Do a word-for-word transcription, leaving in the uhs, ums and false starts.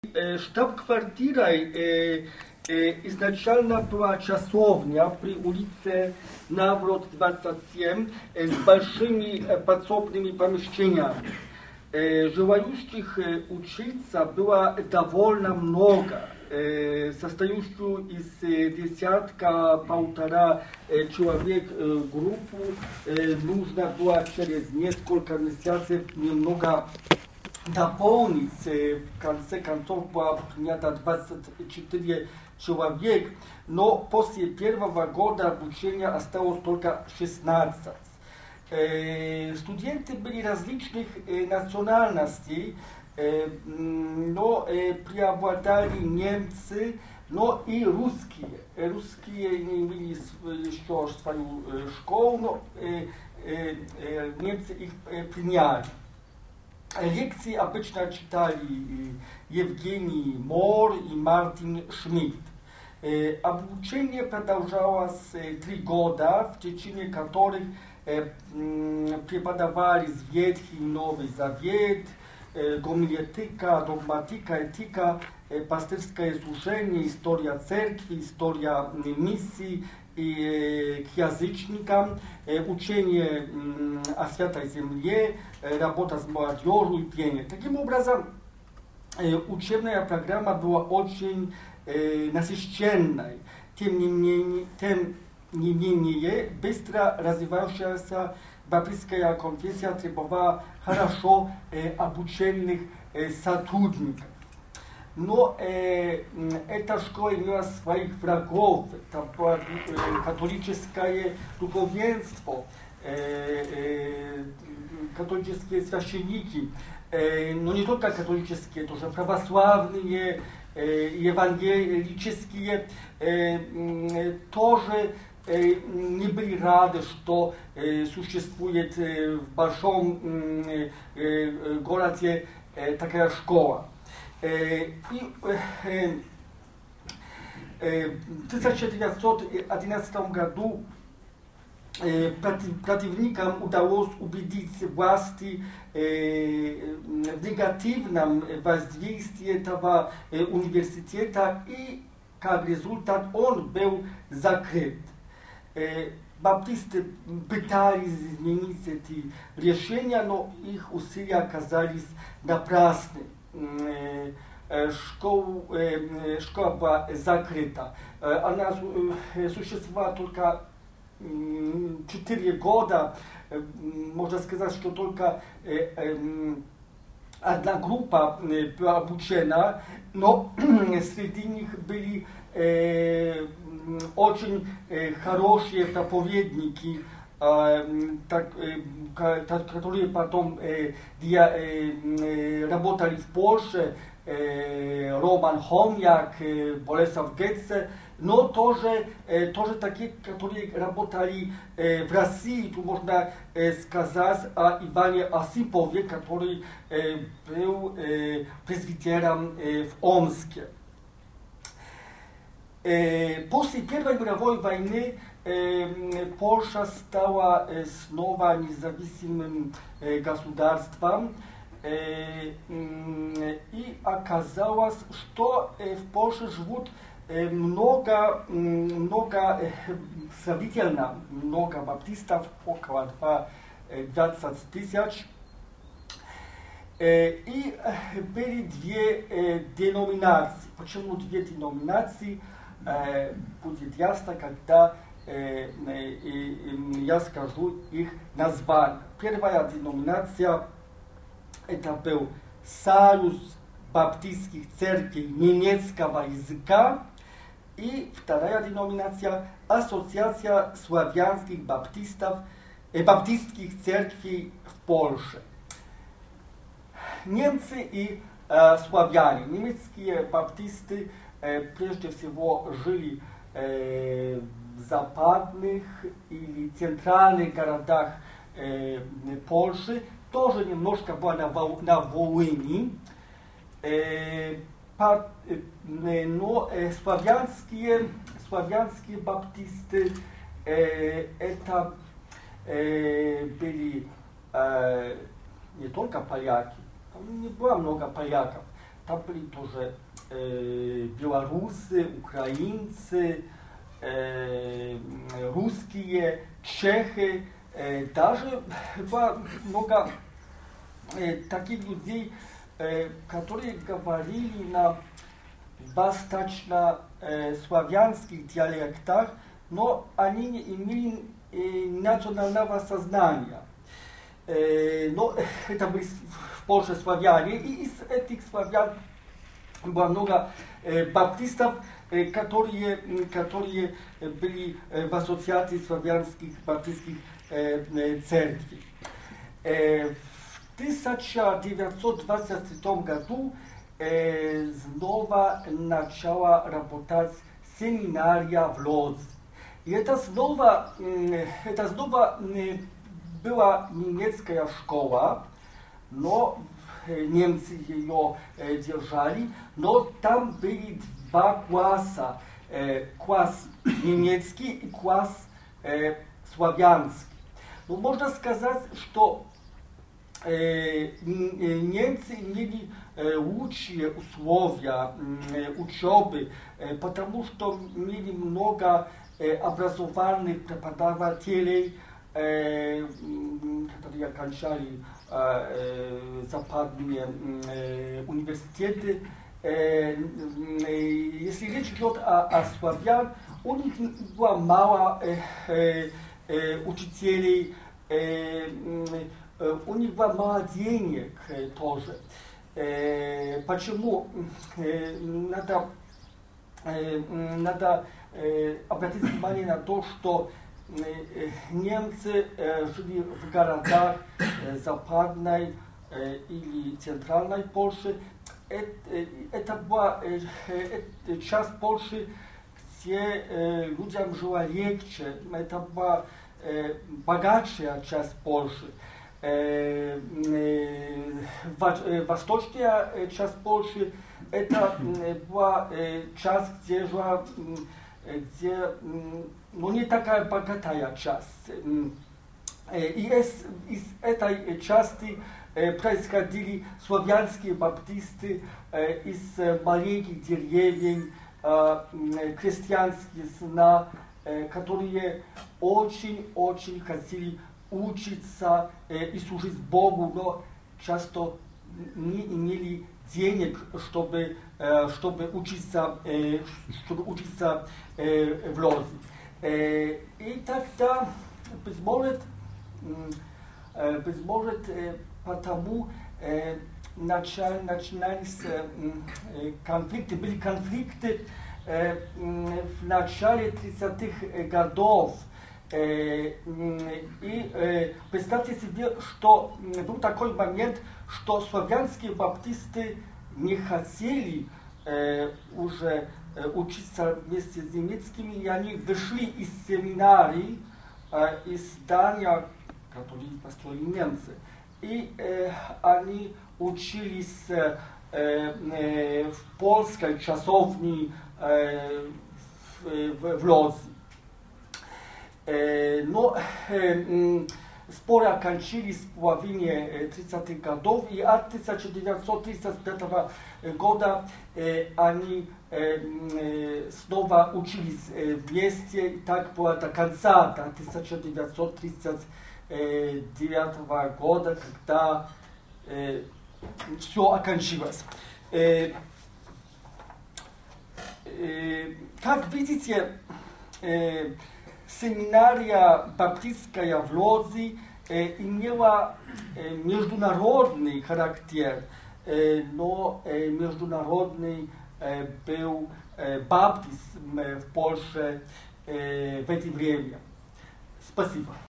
Штаб-квартирой э, э, изначально была часовня при улице Наврод двадцать семь э, с большими э, подсобными помещениями. Э, желающих э, учиться было довольно много, э, состоящую из э, десятка-полтора э, человек э, группу. Э, нужно было через несколько месяцев немного дополнить. В конце концов было принято двадцать четыре человек, но после первого года обучения осталось только шестнадцать. Э, студенты были различных э, национальностей, э, но э, преобладали немцы, но и русские. Русские не имели еще свою э, школу, но э, э, э, немцы их э, приняли. Лекции обычно читали Евгений Мор и Мартин Шмидт. Обучение продолжалось три года, в течение которых преподавались Ветхий и Новый Завет, гомилетика, догматика, этика, пастырское служение, история церкви, история миссии и к язычникам, учение о Святой Земле, работа с молодежью и пение. Таким образом, учебная программа была очень насыщенной. Тем не менее, тем не менее быстро развивающаяся баптистская конфессия требовала хорошо обученных сотрудников. Но э, эта школа имела своих врагов. Там было э, католическое духовенство, э, э, католические священники, э, но не только католические, тоже православные, э, евангелические, э, э, тоже э, не были рады, что э, существует э, в большом э, э, городе э, такая школа. И в тысяча девятьсот одиннадцатом году противникам удалось убедить власти в негативном воздействии этого университета, и как результат он был закрыт. Баптисты пытались изменить эти решения, но их усилия оказались напрасны. Школа, школа была закрыта. Она существовала только четыре года. Можно сказать, что только одна группа была обучена, но среди них были очень хорошие проповедники, Так, которые потом э, э, работали в Польше, э, Роман Хомяк, э, Болеслав Гетце, но тоже, э, тоже такие, которые работали э, в России. Тут можно э, сказать о Иване Осипове, который э, был э, пресвитером э, в Омске. Э, после Первой мировой войны Польша стала снова независимым государством, и оказалось, что в Польше живут много, много сравнительно много баптистов, около двадцать тысяч. И были две деноминации. Почему две деноминации? Будет ясно, когда я скажу их название. Первая деноминация — это был Союз баптистских церквей немецкого языка, и вторая деноминация — Ассоциация славянских баптистов, э, баптистских церквей в Польше. Немцы и э, славяне. Немецкие баптисты э, прежде всего жили э, в западных или центральных городах э, Польши, тоже немножко было на, на Волыни, э, по, э, но э, славянские, славянские баптисты э, это э, были э, не только поляки, там не было много поляков, там были тоже э, белорусы, украинцы, э, русские, чехи, э, даже было много э, таких людей, э, которые говорили на восточнославянских э, диалектах, но они не имели э, национального сознания. Э, но это были в Польше славяне, и из этих славян было много э, баптистов, э, которые, которые были э, в ассоциации славянских баптистских э, э, церквей. Э, в тысяча девятьсот двадцать третьем году э, снова начала работать семинария в Лодзи. И это снова, э, это снова э, была немецкая школа, но э, немцы ее э, держали, но там были два класса, э, класс немецкий и класс э, славянский. Ну, можно сказать, что э, немцы имели э, лучшие условия э, учебы, э, потому что имели много э, образованных преподавателей, э, которые окончали э, э, западные э, университеты. Э, э, если речь идет о, о славян, у них было мало э, э, э, учителей, э, э, у них было мало денег э, тоже. Э, почему? Э, надо э, надо э, обратить внимание на то, что немцы э, жили в городах э, западной э, или центральной Польши. Это, это была э, э, часть Польши, где э, людям жило легче. Это была э, богатшая часть Польши. Э, э, э, восточная часть Польши это э, была э, часть, где жила, где ну, не такая богатая часть. И из, из этой части происходили славянские баптисты из маленьких деревень, крестьянские сына, которые очень-очень хотели учиться и служить Богу, но часто не имели денег, чтобы, чтобы учиться, чтобы учиться в Лодзи. И тогда, быть может, быть может, потому начали, начинались конфликты, были конфликты в начале тридцатых годов. И представьте себе, что был такой момент, что славянские баптисты не хотели уже учиться вместе с немецкими, и они вышли из семинарий, из здания, которые построили немцы, и они учились в польской часовне в Лодзи. Но споры окончились в половине тридцатых годов, и от тысяча девятьсот тридцать пятого года они снова учились вместе, и так было до конца, до тысяча девятьсот тридцать девятого года, когда все окончилось. Как видите, семинария баптистская в Лодзи э, имела э, международный характер, э, но э, международный э, был э, баптизм э, в Польше э, в это время. Спасибо.